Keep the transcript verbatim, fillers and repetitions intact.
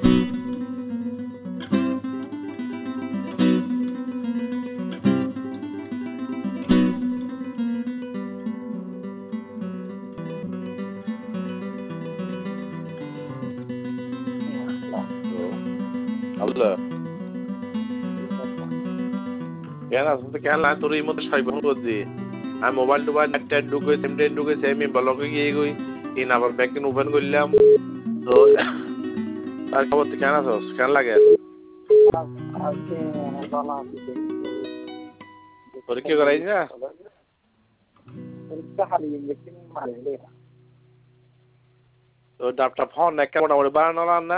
আল্লাহ কেন আসতে কেন না তোর এই মধ্যে সাইবন করছি আমি মোবাইল টোবাইল নেট টেট ঢুকে সিম টেট ঢুকে আমি ব্লকে গিয়ে গই ইন আবার ব্যাকএন ওপেন করলাম তো তার খবর কেন আছস কেন লাগে পরীক্ষা করাই না তো ডাবটা ফোন একটা মোটামুটি বানানো না